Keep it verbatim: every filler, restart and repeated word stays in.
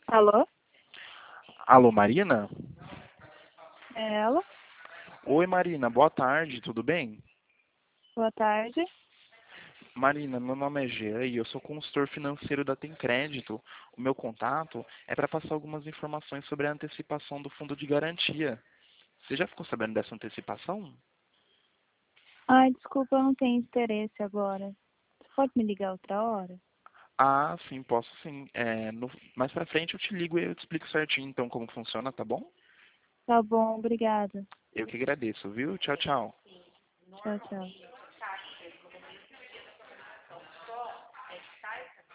Alô? Alô, Marina? É ela? Oi, Marina, boa tarde, tudo bem? Boa tarde. Marina, meu nome é Jean e eu sou consultor financeiro da Tem Crédito. O meu contato é para passar algumas informações sobre a antecipação do fundo de garantia. Você já ficou sabendo dessa antecipação? Ai, desculpa, eu não tenho interesse agora. Você pode me ligar outra hora? Ah, sim, posso sim. É, no- mais pra frente eu te ligo e eu te explico certinho então como funciona, tá bom? Tá bom, obrigada. Eu que agradeço, viu? Tchau, tchau. Tchau, tchau.